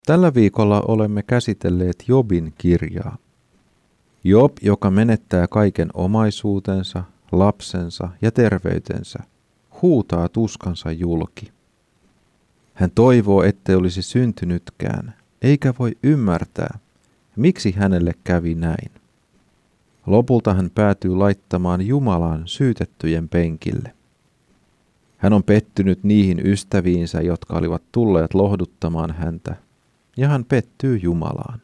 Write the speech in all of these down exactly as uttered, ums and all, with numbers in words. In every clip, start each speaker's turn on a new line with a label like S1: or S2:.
S1: Tällä viikolla olemme käsitelleet Jobin kirjaa. Job, joka menettää kaiken omaisuutensa, lapsensa ja terveytensä, huutaa tuskansa julki. Hän toivoo, ettei olisi syntynytkään, eikä voi ymmärtää, miksi hänelle kävi näin. Lopulta hän päätyy laittamaan Jumalan syytettyjen penkille. Hän on pettynyt niihin ystäviinsä, jotka olivat tulleet lohduttamaan häntä, ja hän pettyy Jumalaan.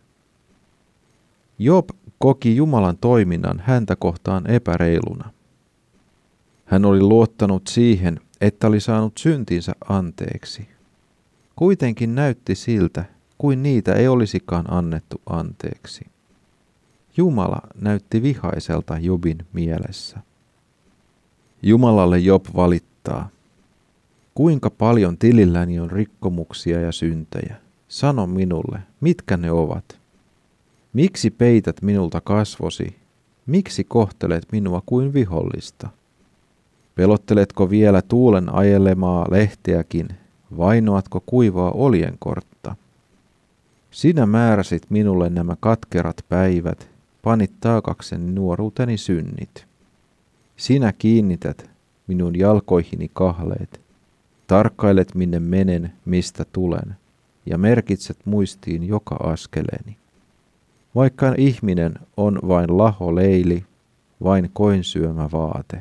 S1: Job koki Jumalan toiminnan häntä kohtaan epäreiluna. Hän oli luottanut siihen, että oli saanut syntinsä anteeksi. Kuitenkin näytti siltä, kuin niitä ei olisikaan annettu anteeksi. Jumala näytti vihaiselta Jobin mielessä. Jumalalle Job valittaa: kuinka paljon tililläni on rikkomuksia ja syntejä? Sano minulle, mitkä ne ovat? Miksi peität minulta kasvosi? Miksi kohtelet minua kuin vihollista? Pelotteletko vielä tuulen ajelemaa lehteäkin? Vainoatko kuivaa oljenkortta? Sinä määräsit minulle nämä katkerat päivät, panit taakakseni nuoruuteni synnit. Sinä kiinnität minun jalkoihini kahleet, tarkkailet minne menen, mistä tulen, ja merkitset muistiin joka askeleeni. Vaikka ihminen on vain laho leili, vain koin syömä vaate.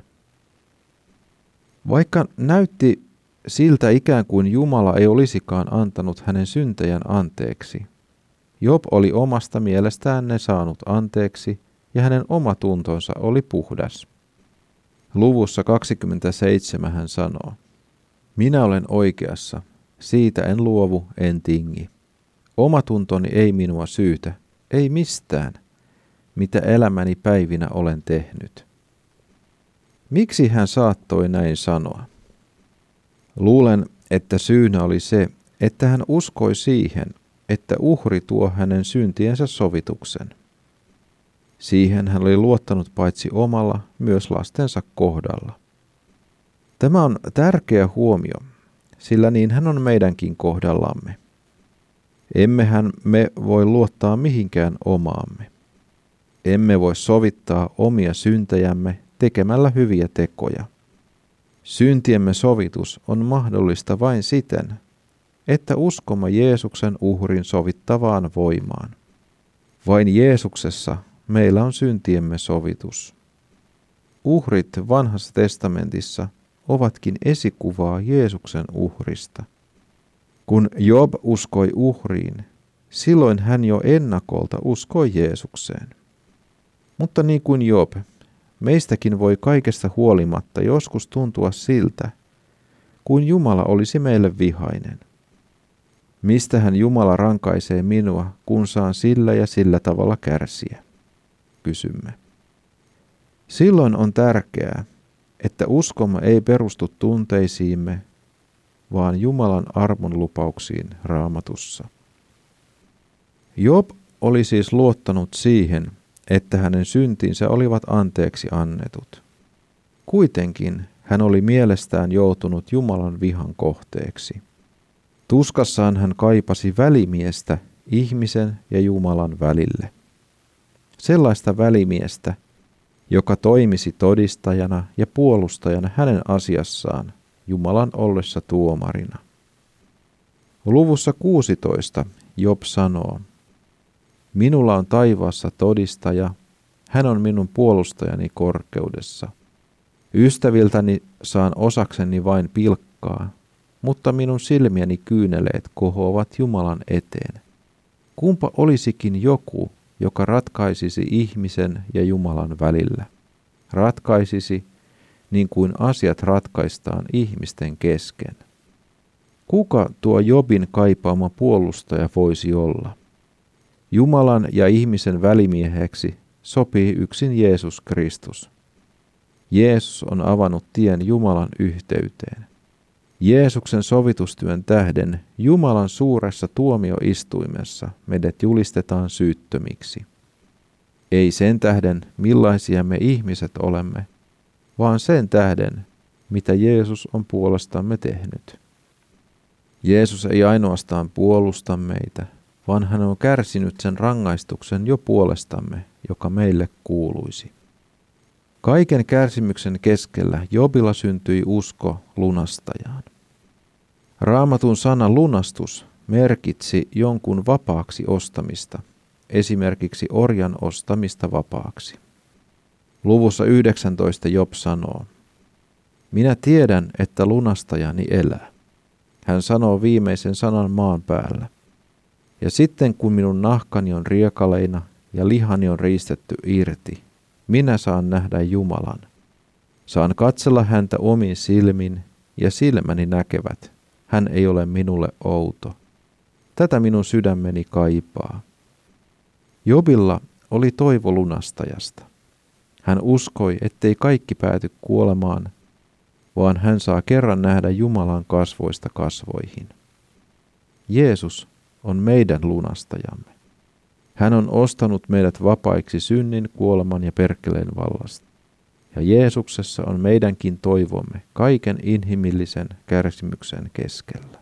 S1: Vaikka näytti siltä ikään kuin Jumala ei olisikaan antanut hänen syntejään anteeksi, Job oli omasta mielestään ne saanut anteeksi ja hänen oma tuntonsa oli puhdas. Luvussa kaksikymmentäseitsemän hän sanoo: minä olen oikeassa, siitä en luovu, en tingi. Omatuntoni ei minua syytä, ei mistään, mitä elämäni päivinä olen tehnyt. Miksi hän saattoi näin sanoa? Luulen, että syynä oli se, että hän uskoi siihen, että uhri tuo hänen syntiensä sovituksen. Siihen hän oli luottanut paitsi omalla, myös lastensa kohdalla. Tämä on tärkeä huomio, sillä niin hän on meidänkin kohdallamme. Emmehän me voi luottaa mihinkään omaamme. Emme voi sovittaa omia syntejämme tekemällä hyviä tekoja. Syntiemme sovitus on mahdollista vain siten, että uskomme Jeesuksen uhrin sovittavaan voimaan. Vain Jeesuksessa meillä on syntiemme sovitus. Uhrit Vanhassa testamentissa ovatkin esikuvaa Jeesuksen uhrista. Kun Job uskoi uhriin, silloin hän jo ennakolta uskoi Jeesukseen. Mutta niin kuin Job, meistäkin voi kaikesta huolimatta joskus tuntua siltä, kuin Jumala olisi meille vihainen. Mistähän Jumala rankaisee minua, kun saan sillä ja sillä tavalla kärsiä? Kysymme. Silloin on tärkeää, että uskomme ei perustu tunteisiimme, vaan Jumalan armon lupauksiin Raamatussa. Job oli siis luottanut siihen, että hänen syntinsä olivat anteeksi annetut. Kuitenkin hän oli mielestään joutunut Jumalan vihan kohteeksi. Tuskassaan hän kaipasi välimiestä ihmisen ja Jumalan välille. Sellaista välimiestä, joka toimisi todistajana ja puolustajana hänen asiassaan Jumalan ollessa tuomarina. Luvussa kuusitoista Job sanoo: minulla on taivaassa todistaja, hän on minun puolustajani korkeudessa. Ystäviltäni saan osakseni vain pilkkaa, mutta minun silmieni kyyneleet kohoavat Jumalan eteen. Kumpa olisikin joku, joka ratkaisisi ihmisen ja Jumalan välillä. Ratkaisisi niin kuin asiat ratkaistaan ihmisten kesken. Kuka tuo Jobin kaipaama puolustaja voisi olla? Jumalan ja ihmisen välimieheksi sopii yksin Jeesus Kristus. Jeesus on avannut tien Jumalan yhteyteen. Jeesuksen sovitustyön tähden Jumalan suuressa tuomioistuimessa meidät julistetaan syyttömiksi. Ei sen tähden, millaisia me ihmiset olemme, vaan sen tähden, mitä Jeesus on puolestamme tehnyt. Jeesus ei ainoastaan puolusta meitä, vaan hän on kärsinyt sen rangaistuksen jo puolestamme, joka meille kuuluisi. Kaiken kärsimyksen keskellä Jobilla syntyi usko lunastajaan. Raamatun sana lunastus merkitsi jonkun vapaaksi ostamista, esimerkiksi orjan ostamista vapaaksi. Luvussa yhdeksäntoista Job sanoo, minä tiedän, että lunastajani elää. Hän sanoo viimeisen sanan maan päällä. Ja sitten kun minun nahkani on riekaleina ja lihani on riistetty irti, minä saan nähdä Jumalan. Saan katsella häntä omin silmin ja silmäni näkevät. Hän ei ole minulle outo. Tätä minun sydämeni kaipaa. Jobilla oli toivo lunastajasta. Hän uskoi, ettei kaikki pääty kuolemaan, vaan hän saa kerran nähdä Jumalan kasvoista kasvoihin. Jeesus on meidän lunastajamme. Hän on ostanut meidät vapaiksi synnin, kuoleman ja perkeleen vallasta. Ja Jeesuksessa on meidänkin toivomme kaiken inhimillisen kärsimyksen keskellä.